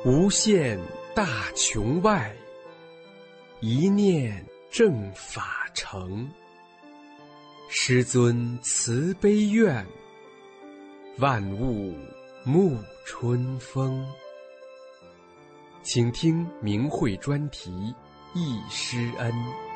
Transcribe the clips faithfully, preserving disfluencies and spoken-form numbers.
无限大穹外，一念正法成。师尊慈悲愿，万物沐春风。请听明慧专题《忆师恩》。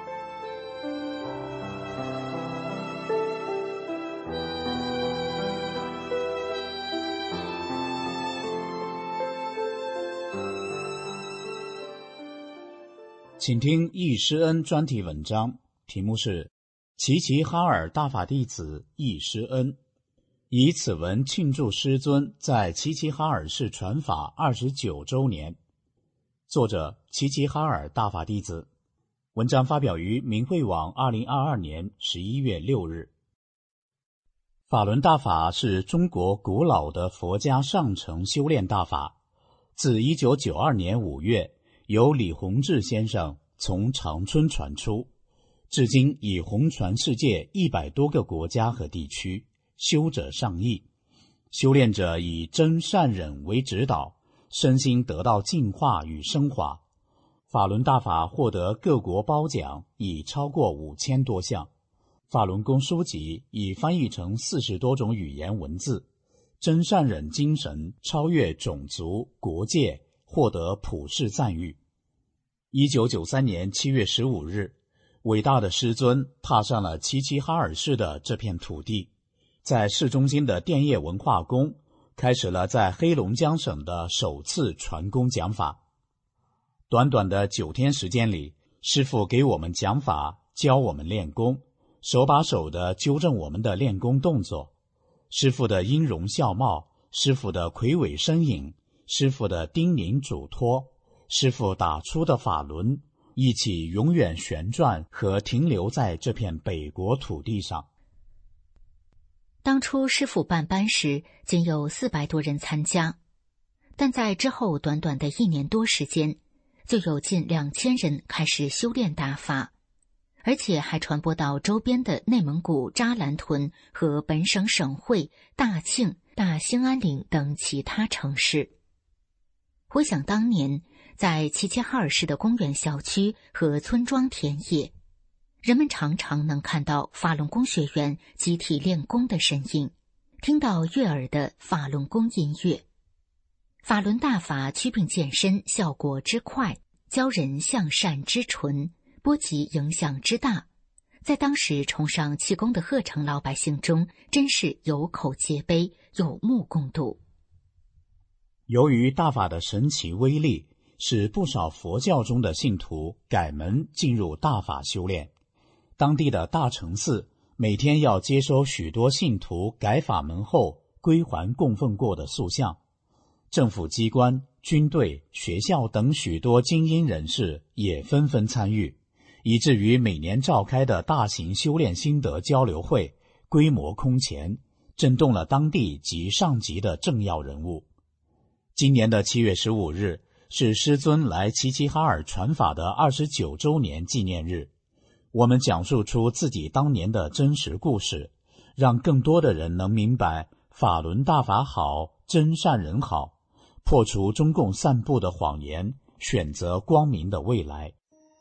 请听忆师恩专题文章，题目是齐齐哈尔大法弟子忆师恩，以此文庆祝师尊在齐齐哈尔市传法二十九周年。作者齐齐哈尔大法弟子。文章发表于明慧网二零二二年十一月六日。法轮大法是中国古老的佛家上乘修炼大法，自一九九二年五月由李洪志先生从长春传出，至今已红传世界一百多个国家和地区，修者上亿，修炼者以真善忍为指导，身心得到净化与升华。法轮大法获得各国褒奖已超过五千多项，法轮功书籍已翻译成四十多种语言文字，真善忍精神超越种族国界，获得普世赞誉。一九九三年七月十五日，伟大的师尊踏上了齐齐哈尔市的这片土地，在市中心的电业文化宫开始了在黑龙江省的首次传功讲法。短短的九天时间里，师父给我们讲法，教我们练功，手把手地纠正我们的练功动作。师父的音容笑貌，师父的魁伟身影，师父的叮咛嘱托，师父打出的法轮，一起永远旋转和停留在这片北国土地上。 当初师父办班时，仅有四百多人参加，但在之后短短的一年多时间，就有近两千人开始修炼大法，而且还传播到周边的内蒙古扎兰屯和本省省会大庆、大兴安岭等其他城市。回想当年，在齐齐哈尔市的公园小区和村庄田野，人们常常能看到法轮功学员集体练功的身影，听到悦耳的法轮功音乐。法轮大法祛病健身效果之快，教人向善之纯，波及影响之大，在当时崇尚气功的鹤城老百姓中，真是有口皆碑，有目共睹。 由于大法的神奇威力，使不少佛教中的信徒改门进入大法修炼。当地的大成寺每天要接收许多信徒改法门后归还供奉过的塑像。政府机关、军队、学校等许多精英人士也纷纷参与，以至于每年召开的大型修炼心得交流会规模空前，震动了当地及上级的政要人物。今年的七月十五日是师尊来齐齐哈尔传法的二十九周年纪念日，我们讲述出自己当年的真实故事，让更多的人能明白法轮大法好，真善人好，破除中共散布的谎言，选择光明的未来。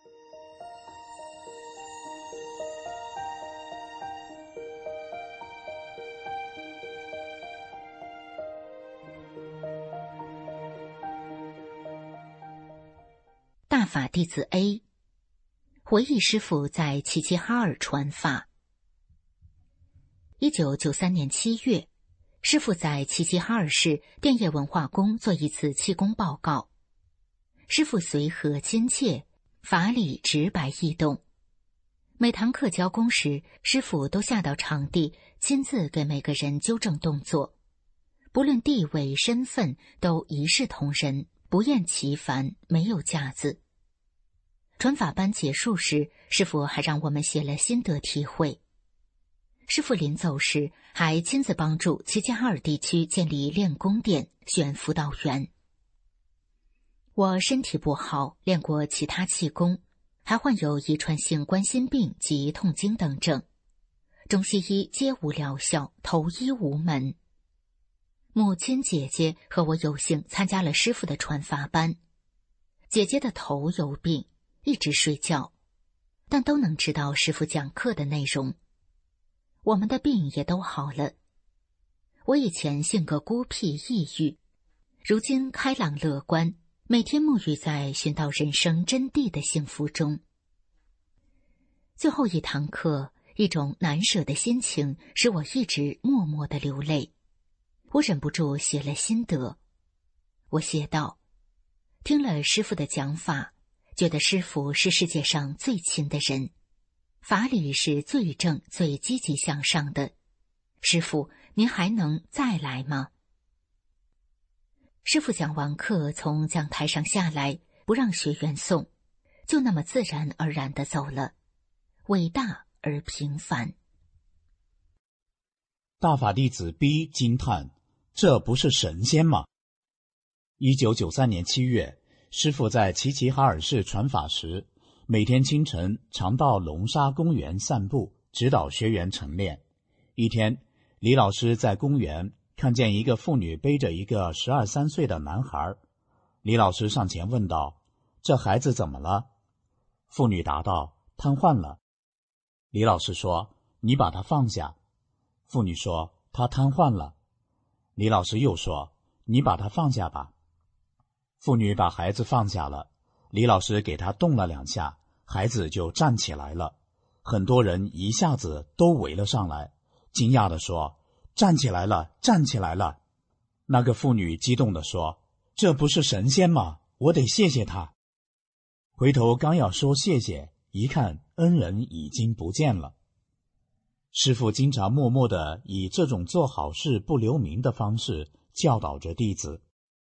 大法弟子 A 回忆师父在齐齐哈尔传法。一九九三年七月，师父在齐齐哈尔市电业文化宫做一次气功报告。师父随和亲切，法理直白易懂。每堂课教功时，师父都下到场地，亲自给每个人纠正动作，不论地位身份，都一视同仁，不厌其烦，没有架子。传法班结束时，师父还让我们写了心得体会。师父临走时还亲自帮助齐齐哈尔地区建立练功店，选辅导员。我身体不好，练过其他气功，还患有遗传性冠心病及痛经等症，中西医皆无疗效，投医无门。 母亲、姐姐和我有幸参加了师父的传法班。姐姐的头有病，一直睡觉，但都能知道师父讲课的内容。我们的病也都好了。我以前性格孤僻抑郁，如今开朗乐观，每天沐浴在寻到人生真谛的幸福中。最后一堂课，一种难舍的心情使我一直默默地流泪。我忍不住写了心得。我写道：听了师父的讲法，觉得师父是世界上最亲的人，法理是最正最积极向上的。师父，您还能再来吗？师父讲完课，从讲台上下来，不让学员送，就那么自然而然地走了。伟大而平凡。 大法弟子 B 惊叹：这不是神仙吗？一九九三年七月，师父在齐齐哈尔市传法时，每天清晨常到龙沙公园散步，指导学员晨练。一天，李老师在公园看见一个妇女背着一个十二三岁的男孩，李老师上前问道：这孩子怎么了？妇女答道：瘫痪了。李老师说：你把他放下。妇女说：他瘫痪了。李老师又说：你把他放下吧。妇女把孩子放下了，李老师给他动了两下，孩子就站起来了。很多人一下子都围了上来，惊讶地说：站起来了，站起来了。那个妇女激动地说：这不是神仙吗？我得谢谢他。回头刚要说谢谢，一看恩人已经不见了。师父经常默默地以这种做好事不留名的方式教导着弟子。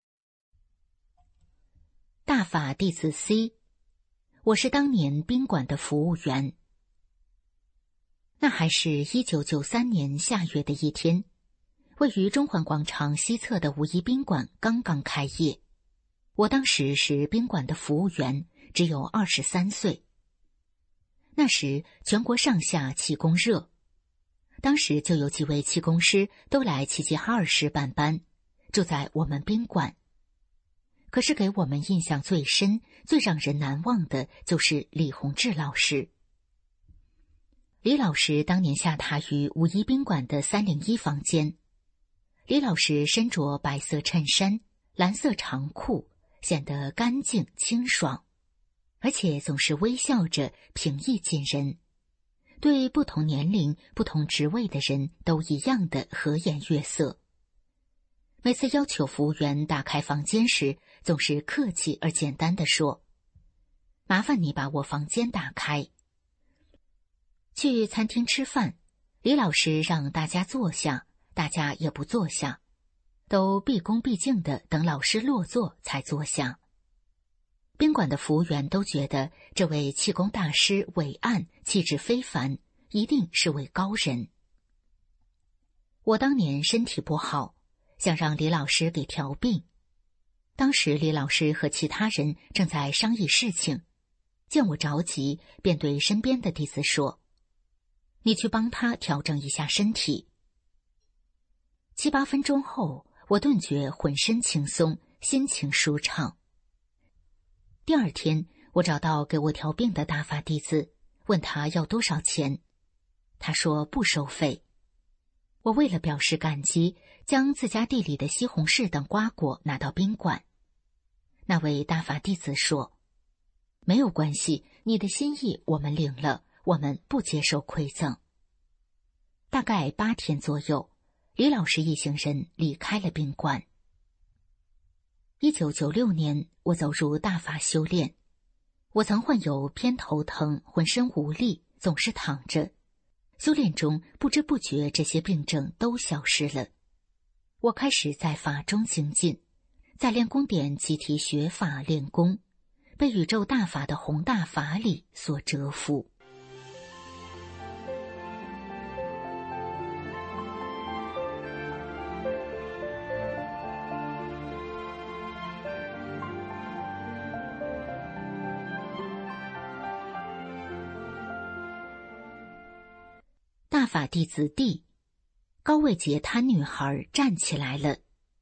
大法弟子 C， 我是当年宾馆的服务员。那还是一九九三年夏月的一天，位于中环广场西侧的五一宾馆刚刚开业。我当时是宾馆的服务员，只有二十三岁。那时全国上下气功热，当时就有几位气功师都来齐齐哈尔市办班，住在我们宾馆。可是给我们印象最深、最让人难忘的就是李洪志老师。李老师当年下榻于五一宾馆的三零一房间。李老师身着白色衬衫、蓝色长裤，显得干净清爽，而且总是微笑着，平易近人，对不同年龄、不同职位的人都一样的和颜悦色。每次要求服务员打开房间时，总是客气而简单地说：麻烦你把我房间打开。去餐厅吃饭，李老师让大家坐下，大家也不坐下，都毕恭毕敬地等老师落座才坐下。宾馆的服务员都觉得这位气功大师伟岸，气质非凡，一定是位高人。我当年身体不好，想让李老师给调病。当时李老师和其他人正在商议事情，见我着急，便对身边的弟子说：你去帮他调整一下身体。七八分钟后，我顿觉浑身轻松，心情舒畅。第二天，我找到给我调病的大法弟子，问他要多少钱。他说不收费。我为了表示感激，将自家地里的西红柿等瓜果拿到宾馆。那位大法弟子说：没有关系，你的心意我们领了，我们不接受馈赠。大概八天左右，李老师一行人离开了宾馆。一九九六年，我走入大法修炼。我曾患有偏头疼，浑身无力，总是躺着。修炼中不知不觉这些病症都消失了。我开始在法中精进，在练功点集体学法练功，被宇宙大法的宏大法理所折服。大法弟子 D， 高位截瘫女孩站起来了，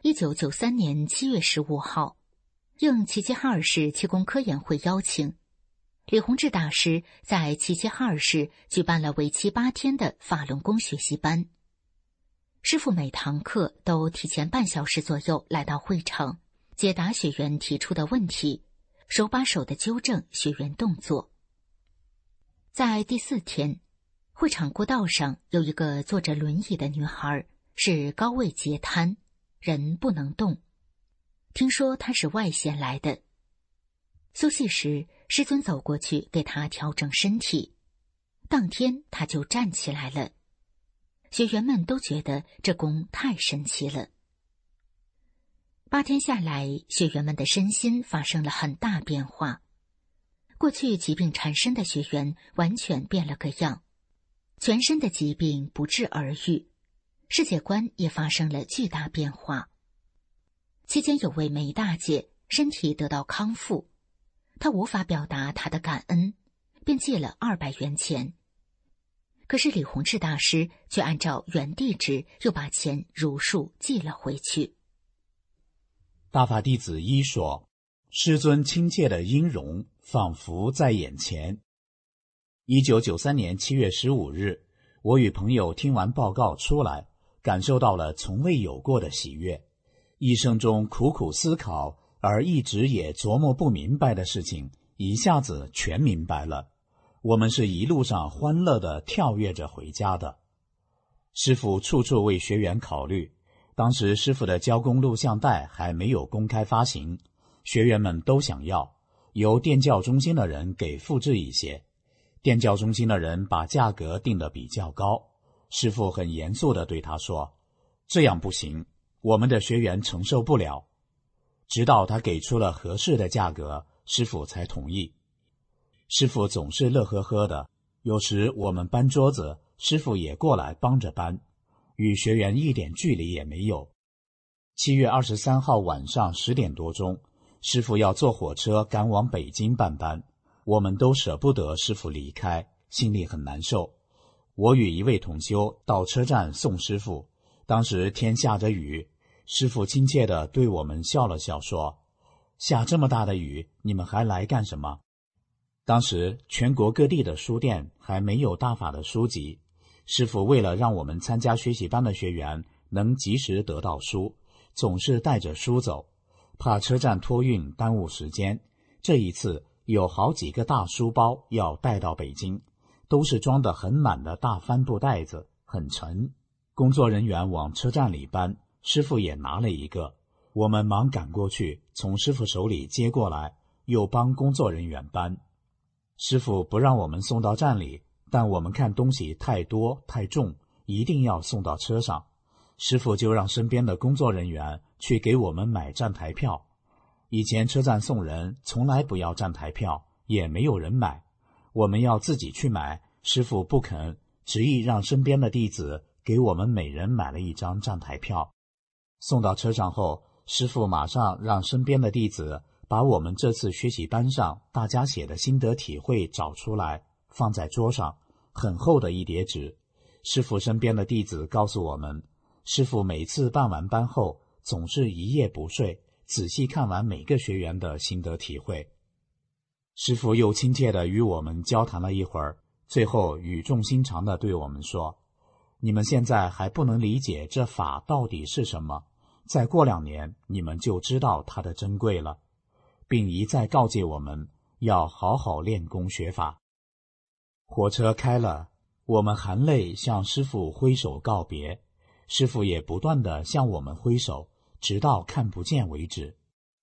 一九九三年七月十五号，应齐齐哈尔市气功科研会邀请，李洪志大师在齐齐哈尔市举办了为期八天的法轮功学习班。师父每堂课都提前半小时左右来到会场，解答学员提出的问题，手把手地纠正学员动作。在第四天，会场过道上有一个坐着轮椅的女孩，是高位截瘫，人不能动。听说她是外县来的。休息时，师尊走过去给她调整身体，当天她就站起来了。学员们都觉得这功太神奇了。八天下来，学员们的身心发生了很大变化。过去疾病缠身的学员完全变了个样，全身的疾病不治而愈，世界观也发生了巨大变化。期间有位梅大姐身体得到康复，她无法表达她的感恩，便借了二百元钱。可是李洪志大师却按照原地址又把钱如数寄了回去。 大法弟子一说，师尊亲切的音容仿佛在眼前。一九九三年七月十五日，我与朋友听完报告出来，感受到了从未有过的喜悦。一生中苦苦思考而一直也琢磨不明白的事情，一下子全明白了。我们是一路上欢乐地跳跃着回家的。师父处处为学员考虑，当时师父的教功录像带还没有公开发行，学员们都想要，由电教中心的人给复制一些。电教中心的人把价格定得比较高，师父很严肃地对他说，这样不行，我们的学员承受不了。直到他给出了合适的价格，师父才同意。师父总是乐呵呵的，有时我们搬桌子，师父也过来帮着搬，与学员一点距离也没有。七月二十三号晚上十点多钟，师父要坐火车赶往北京办班，我们都舍不得师父离开，心里很难受。我与一位同修到车站送师父，当时天下着雨，师父亲切地对我们笑了笑说，下这么大的雨，你们还来干什么？当时全国各地的书店还没有大法的书籍，师父为了让我们参加学习班的学员能及时得到书，总是带着书走，怕车站托运耽误时间。这一次有好几个大书包要带到北京，都是装得很满的大帆布袋子，很沉。工作人员往车站里搬，师父也拿了一个，我们忙赶过去，从师父手里接过来，又帮工作人员搬。师父不让我们送到站里，但我们看东西太多太重，一定要送到车上。师父就让身边的工作人员去给我们买站台票。以前车站送人从来不要站台票，也没有人买，我们要自己去买，师父不肯，执意让身边的弟子给我们每人买了一张站台票。送到车上后，师父马上让身边的弟子把我们这次学习班上大家写的心得体会找出来，放在桌上，很厚的一叠纸。师父身边的弟子告诉我们，师父每次办完班后总是一夜不睡，仔细看完每个学员的心得体会。师父又亲切地与我们交谈了一会儿，最后语重心长地对我们说，你们现在还不能理解这法到底是什么，再过两年你们就知道它的珍贵了，并一再告诫我们要好好练功学法。火车开了，我们含泪向师父挥手告别，师父也不断地向我们挥手，直到看不见为止。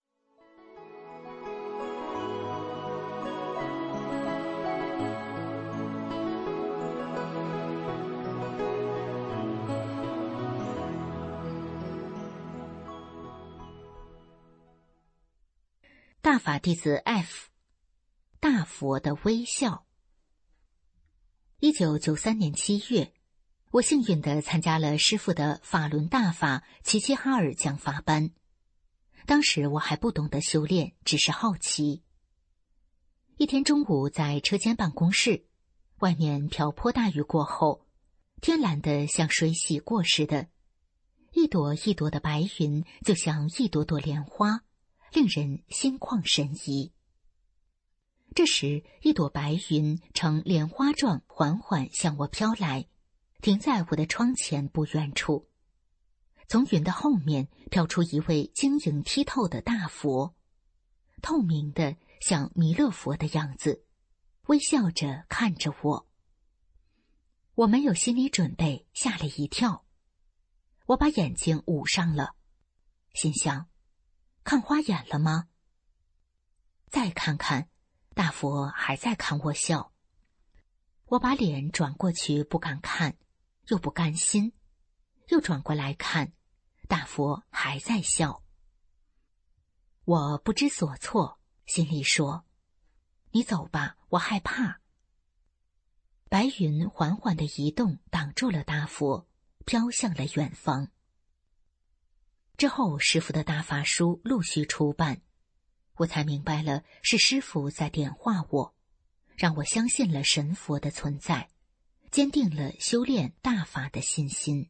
大法弟子 F， 大佛的微笑。一九九三年七月，我幸运地参加了师父的法轮大法齐齐哈尔讲法班。当时我还不懂得修炼，只是好奇。一天中午在车间办公室，外面瓢泼大雨过后，天蓝得像水洗过似的。 一朵一朵的白云就像一朵朵莲花，令人心旷神怡。这时，一朵白云呈莲花状缓缓向我飘来，停在我的窗前不远处。从云的后面飘出一位晶莹剔透的大佛，透明的像弥勒佛的样子，微笑着看着我。我没有心理准备，吓了一跳。我把眼睛捂上了，心想，看花眼了吗？再看看，大佛还在看我笑。我把脸转过去，不敢看，又不甘心，又转过来看，大佛还在笑。我不知所措，心里说，你走吧，我害怕。白云缓缓地移动，挡住了大佛，飘向了远方。之后，师父的大法书陆续出版，我才明白了是师父在点化我，让我相信了神佛的存在，坚定了修炼大法的信心。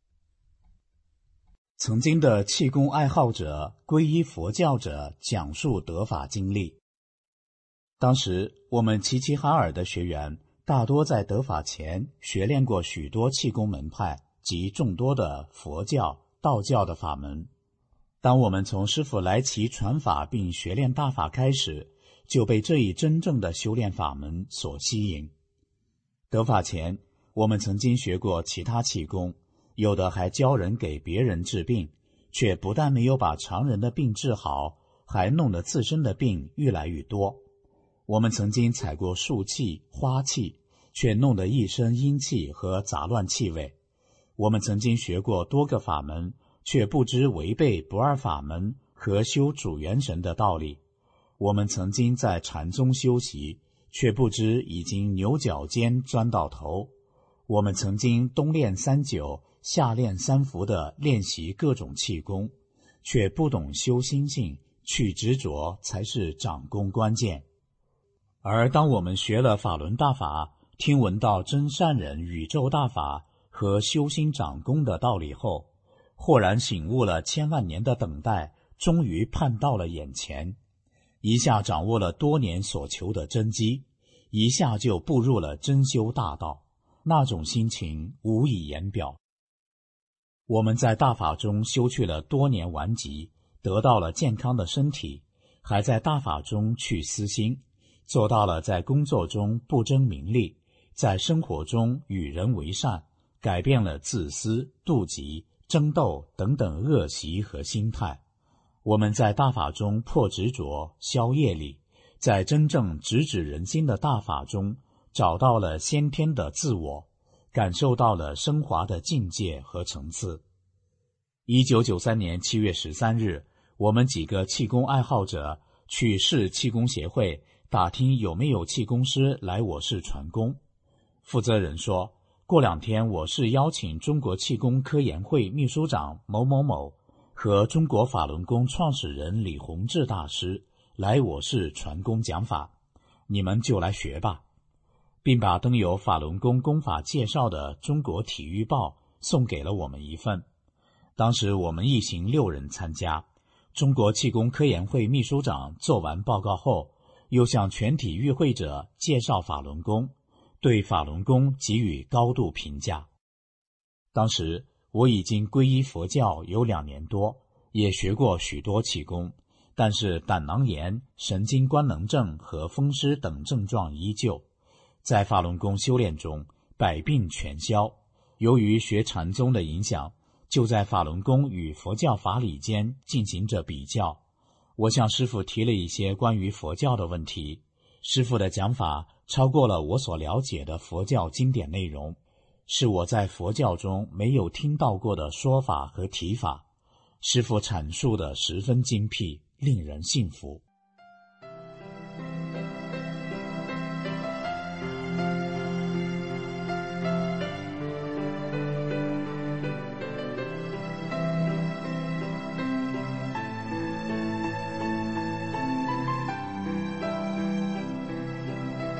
曾经的气功爱好者、皈依佛教者讲述得法经历。当时我们齐齐哈尔的学员大多在得法前学练过许多气功门派及众多的佛教、道教的法门。当我们从师父来齐传法并学练大法开始，就被这一真正的修炼法门所吸引。得法前，我们曾经学过其他气功，有的还教人给别人治病，却不但没有把常人的病治好，还弄得自身的病越来越多。我们曾经采过树气、花气，却弄得一身阴气和杂乱气味。我们曾经学过多个法门，却不知违背不二法门和修主元神的道理。我们曾经在禅宗修习，却不知已经牛角尖钻到头。我们曾经冬练三九，夏练三伏的练习各种气功，却不懂修心性，去执着才是掌功关键。而当我们学了法轮大法，听闻到真善忍宇宙大法和修心掌功的道理后，豁然醒悟了千万年的等待，终于盼到了眼前，一下掌握了多年所求的真机，一下就步入了真修大道，那种心情无以言表。我们在大法中修去了多年顽疾，得到了健康的身体，还在大法中去私心，做到了在工作中不争名利，在生活中与人为善，改变了自私、妒忌、争斗等等恶习和心态。我们在大法中破执着、消业力，在真正直指人心的大法中找到了先天的自我，感受到了升华的境界和层次。一九九三年七月十三日，我们几个气功爱好者去市气功协会打听有没有气功师来我市传功。负责人说，过两天我市邀请中国气功科研会秘书长某某某和中国法轮功创始人李洪志大师来我市传功讲法，你们就来学吧，并把登有法轮功功法介绍的中国体育报送给了我们一份。当时我们一行六人参加，中国气功科研会秘书长做完报告后，又向全体与会者介绍法轮功，对法轮功给予高度评价。当时我已经皈依佛教有两年多，也学过许多气功，但是胆囊炎、神经官能症和风湿等症状依旧。在法轮功修炼中，百病全消。由于学禅宗的影响，就在法轮功与佛教法理间进行着比较。我向师父提了一些关于佛教的问题，师父的讲法超过了我所了解的佛教经典内容，是我在佛教中没有听到过的说法和提法。师父阐述的十分精辟，令人信服。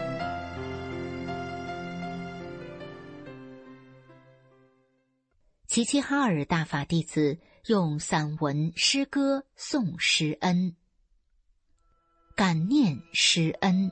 《 齐齐哈尔大法弟子用散文诗歌颂师恩，感念师恩。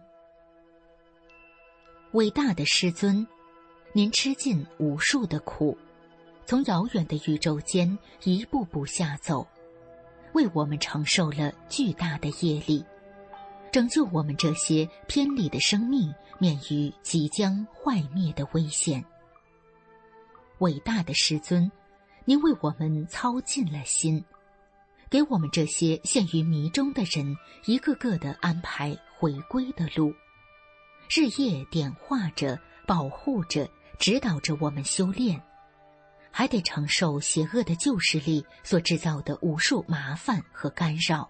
伟大的师尊，您吃尽无数的苦，从遥远的宇宙间一步步下走，为我们承受了巨大的业力，拯救我们这些偏离的生命免于即将坏灭的危险。伟大的师尊，您为我们操尽了心，给我们这些陷于迷中的人一个个的安排回归的路，日夜点化着、保护着、指导着我们修炼，还得承受邪恶的旧势力所制造的无数麻烦和干扰。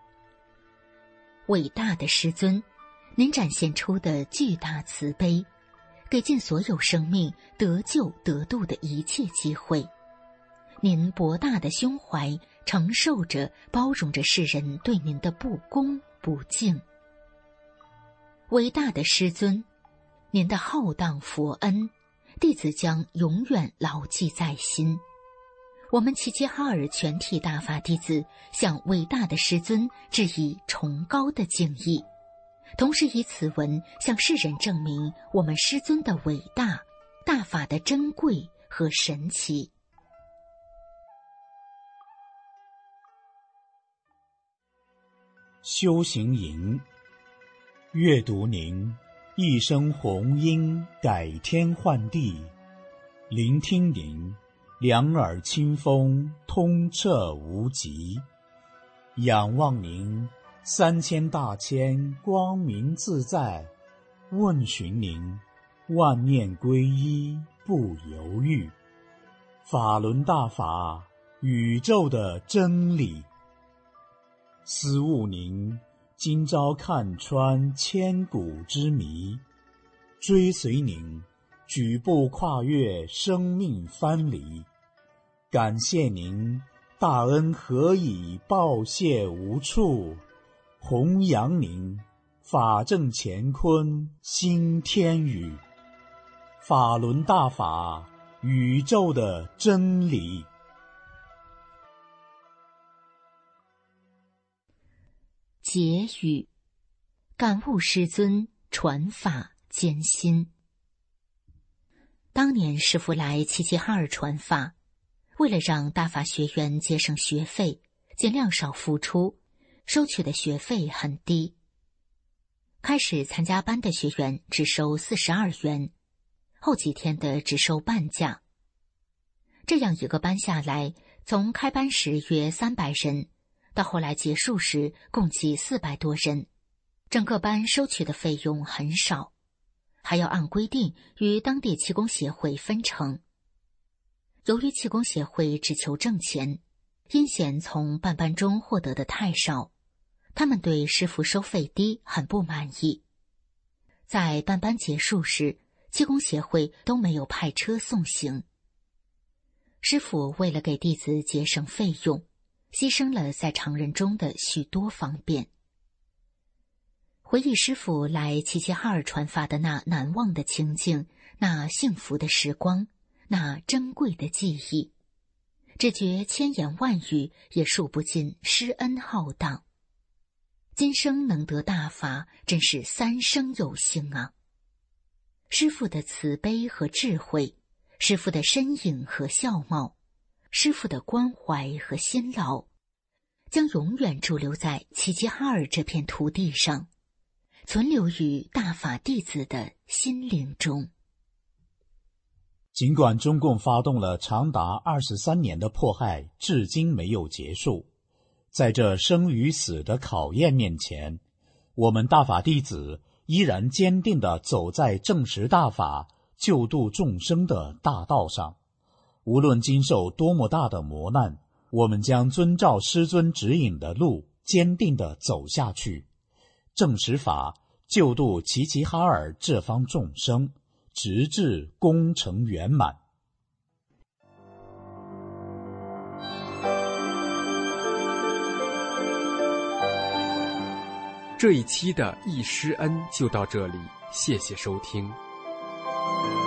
伟大的师尊，您展现出的巨大慈悲，给尽所有生命得救得度的一切机会。您博大的胸怀承受着、包容着世人对您的不恭不敬。伟大的师尊，您的浩荡佛恩，弟子将永远牢记在心。我们齐齐哈尔全体大法弟子向伟大的师尊致以崇高的敬意，同时以此文向世人证明我们师尊的伟大、大法的珍贵和神奇。 修行营，阅读您一声洪音改天换地，聆听您两耳清风通彻无极，仰望您三千大千光明自在，问询您万念归一不犹豫，法轮大法宇宙的真理。思悟您今朝看穿千古之谜，追随您举步跨越生命藩篱，感谢您大恩何以报谢无处，弘扬您法正乾坤新天宇，法轮大法宇宙的真理。 结语，感悟师尊传法艰辛。当年师父来齐齐哈尔传法，为了让大法学员节省学费，尽量少付出，收取的学费很低。开始参加班的学员只收四十二元，后几天的只收半价。这样一个班下来，从开班时约三百人，到后来结束时共计四百多人，整个班收取的费用很少，还要按规定与当地气功协会分成。由于气功协会只求挣钱，因嫌从办班中获得的太少，他们对师父收费低很不满意。在办班结束时，气功协会都没有派车送行。师父为了给弟子节省费用，牺牲了在常人中的许多方便。回忆师父来齐齐哈尔传法的那难忘的情景，那幸福的时光，那珍贵的记忆，只觉千言万语也数不尽师恩浩荡。今生能得大法，真是三生有幸啊！师父的慈悲和智慧，师父的身影和相貌，师父的关怀和辛劳，将永远驻留在齐齐哈尔这片土地上，存留于大法弟子的心灵中。 尽管中共发动了长达二十三年的迫害至今没有结束，在这生与死的考验面前，我们大法弟子依然坚定地走在正实大法救度众生的大道上。无论经受多么大的磨难，我们将遵照师尊指引的路坚定地走下去，正实法救度齐齐哈尔这方众生，直至功成圆满。 这一期的一师恩就到这里，谢谢收听。